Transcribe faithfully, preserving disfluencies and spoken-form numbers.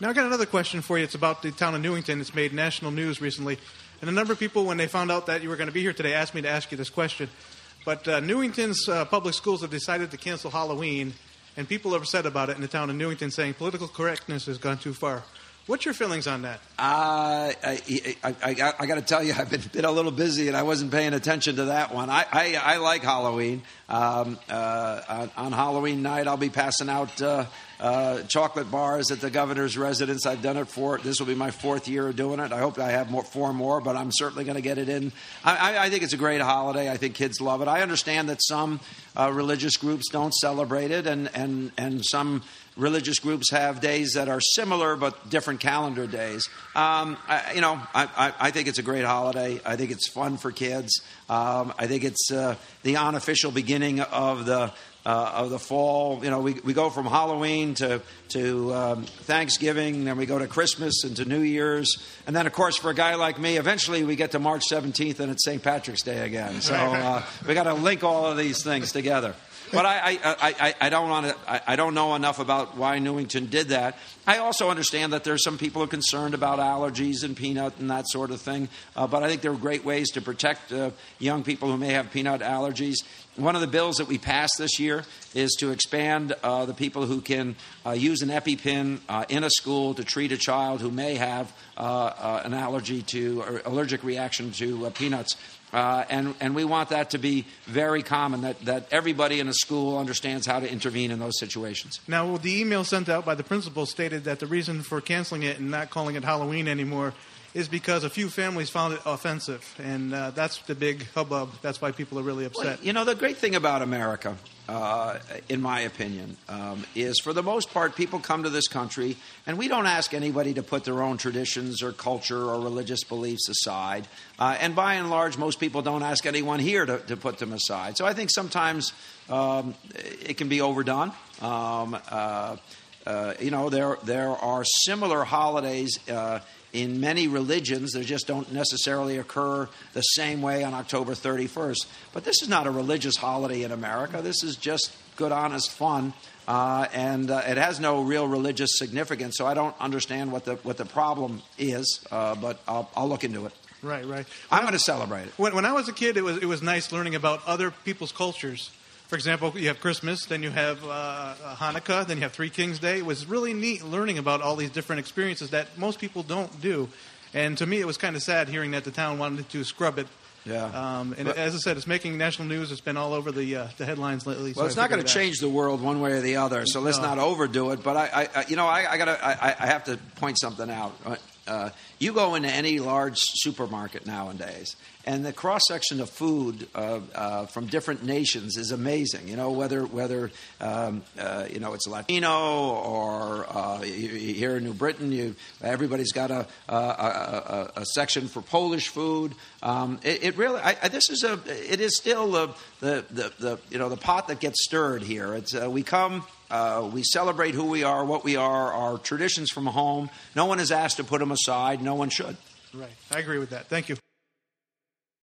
Now, I got another question for you. It's about the town of Newington. It's made national news recently. And a number of people, when they found out that you were going to be here today, asked me to ask you this question. But uh, Newington's uh, public schools have decided to cancel Halloween, and people are upset about it in the town of Newington, saying political correctness has gone too far. What's your feelings on that? Uh, I, I, I, I got to tell you, I've been, been a little busy and I wasn't paying attention to that one. I, I, I like Halloween. Um, uh, on, on Halloween night, I'll be passing out uh, uh, chocolate bars at the governor's residence. I've done it for, this will be my fourth year of doing it. I hope I have more, four more, but I'm certainly going to get it in. I, I, I think it's a great holiday. I think kids love it. I understand that some uh, religious groups don't celebrate it, and, and, and some religious groups have days that are similar but different calendar days. Um, I, you know, I, I, I think it's a great holiday. I think it's fun for kids. Um, I think it's uh, the unofficial beginning of the uh, of the fall. You know, we we go from Halloween to to um, Thanksgiving, then we go to Christmas and to New Year's, and then of course for a guy like me, eventually we get to March seventeenth and it's Saint Patrick's Day again. So uh, we got to link all of these things together. But I, I, I, I don't want to. I, I don't know enough about why Newington did that. I also understand that there's some people who are concerned about allergies and peanut and that sort of thing. Uh, but I think there are great ways to protect uh, young people who may have peanut allergies. One of the bills that we passed this year is to expand uh, the people who can uh, use an EpiPen uh, in a school to treat a child who may have uh, uh, an allergy to or allergic reaction to uh, peanuts. Uh, and, and we want that to be very common, that, that everybody in a school understands how to intervene in those situations. Now, well, the email sent out by the principal stated that the reason for canceling it and not calling it Halloween anymore is because a few families found it offensive. And uh, that's the big hubbub. That's why people are really upset. Well, you know, the great thing about America, uh, in my opinion, um, is for the most part, people come to this country and we don't ask anybody to put their own traditions or culture or religious beliefs aside. Uh, and by and large, most people don't ask anyone here to, to put them aside. So I think sometimes um, it can be overdone. Um, uh, uh, you know, there there are similar holidays uh, in many religions. They just don't necessarily occur the same way on October thirty-first. But this is not a religious holiday in America. This is just good, honest fun. Uh, and uh, it has no real religious significance. So I don't understand what the what the problem is, uh, but I'll, I'll look into it. Right, right. I'm going to celebrate it. When, when I was a kid, it was it was nice learning about other people's cultures. For example, you have Christmas, then you have uh, Hanukkah, then you have Three Kings Day. It was really neat learning about all these different experiences that most people don't do. And to me, it was kind of sad hearing that the town wanted to scrub it. Yeah. Um, and but, as I said, it's making national news. It's been all over the uh, the headlines lately. Well, so it's not going to change the world one way or the other, so let's no. not overdo it. But I, I you know, I, I got to, I, I have to point something out. Uh, you go into any large supermarket nowadays, and the cross section of food uh, uh, from different nations is amazing. You know, whether whether um, uh, you know it's Latino or uh, here in New Britain, you everybody's got a a, a, a section for Polish food. Um, it, it really, I, I, this is a, it is still the, the the the you know the pot that gets stirred here. It's uh, we come. Uh, we celebrate who we are, what we are, our traditions from home. No one is asked to put them aside. No one should. Right. I agree with that. Thank you.